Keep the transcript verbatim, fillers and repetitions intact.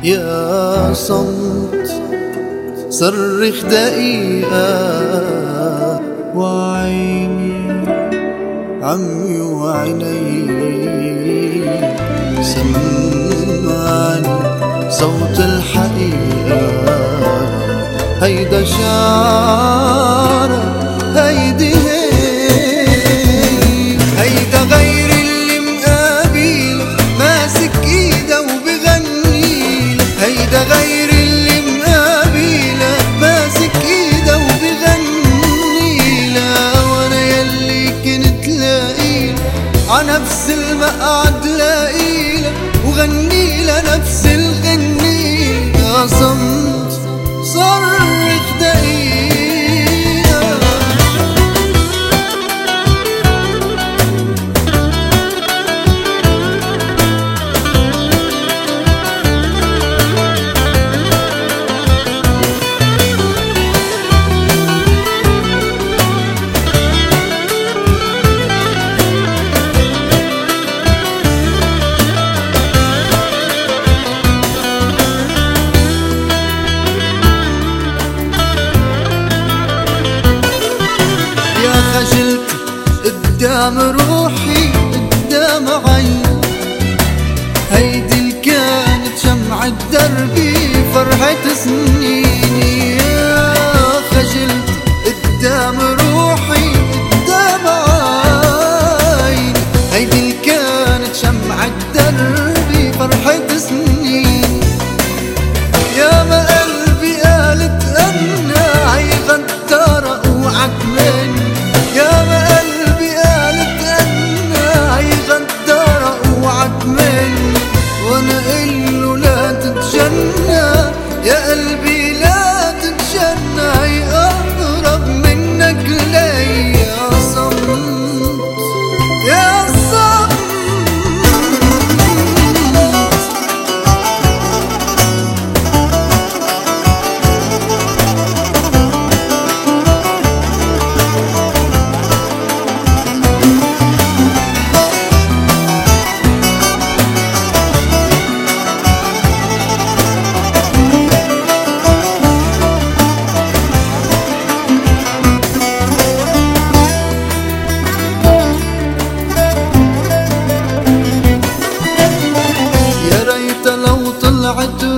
يا صمت صرخ دقيقة وعيني عمي وعيني سمعني صوت الحقيقة. هيدا شعرك هيدي هي هيدا غير اللي مقابلك ماسك ايده وبغنيلك. هيدا غير اللي مقابلك ماسك ايده وبغنيلك. وانا يلي كنت لاقيلك عنفس المقعد لاقيلك وغنيلك نفس الغنيلك. يا صمت صرخ دقيقة. خجلت قدام روحي قدام عيني. هيدي اللي كانت شمعة دربي فرحة سنيني. يا خجلت قدام روحي قدام عيني. هيدي اللي كانت شمعة دربي فرحة سنيني. يا ما قلبي قالت أنا هي غدارة اوعك مني. يا ما قلبي قالت أنا هي غدارة اوعك مني. وانا قله لا تتجنى يا قلبي لا تتجنى. يقرب منك لي يا صمت يا صمت. طلعت